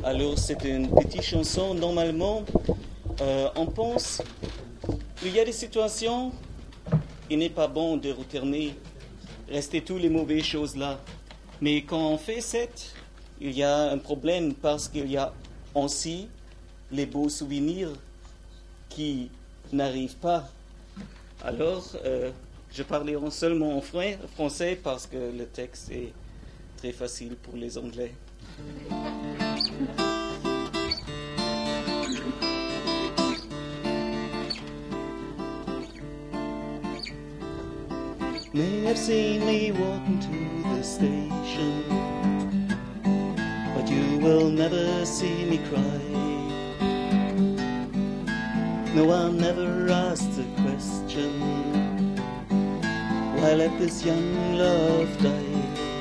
Alors c'est une petite chanson. Normalement, on pense qu'il y a des situations, il n'est pas bon de retourner, rester toutes les mauvaises choses là. Mais quand on fait ça, il y a un problème parce qu'il y a aussi les beaux souvenirs qui n'arrivent pas. Alors, je parlerai seulement en français parce que le texte est très facile pour les Anglais. May have seen me walking to the station, but you will never see me cry. No, I'll never ask the question, why let this young love die?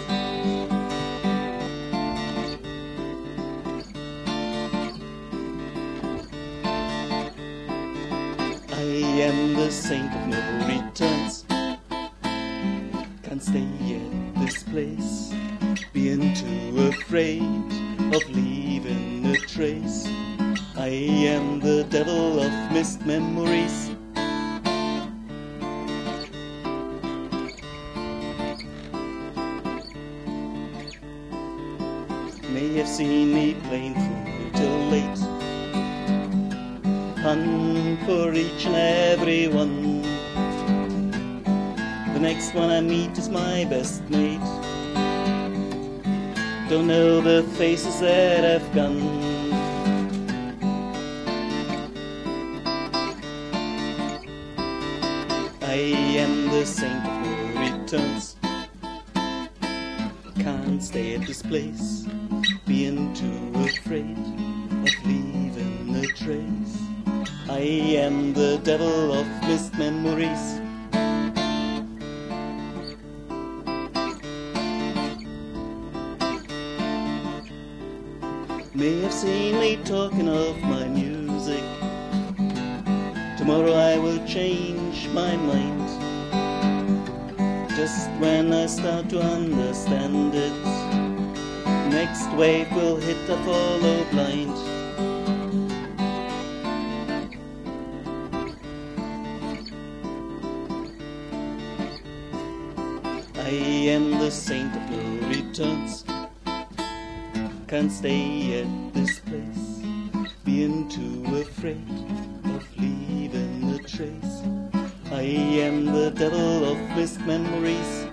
I am the saint of no returns, can't stay at this place, being too afraid of leaving a trace. I am the devil of missed memories. May have seen me playing fool till late, fun for each and every one. The next one I meet is my best mate. Don't know the faces that I've gone. I am the saint of no returns, can't stay at this place, being too afraid of leaving a trace. I am the devil of missed memories. May have seen me talking of my music. Tomorrow I will change my mind, just when I start to understand it. Next wave will hit, I follow blind. I am the saint of no returns, can't stay at this place, being too afraid of leaving a trace. I am the devil of missed memories.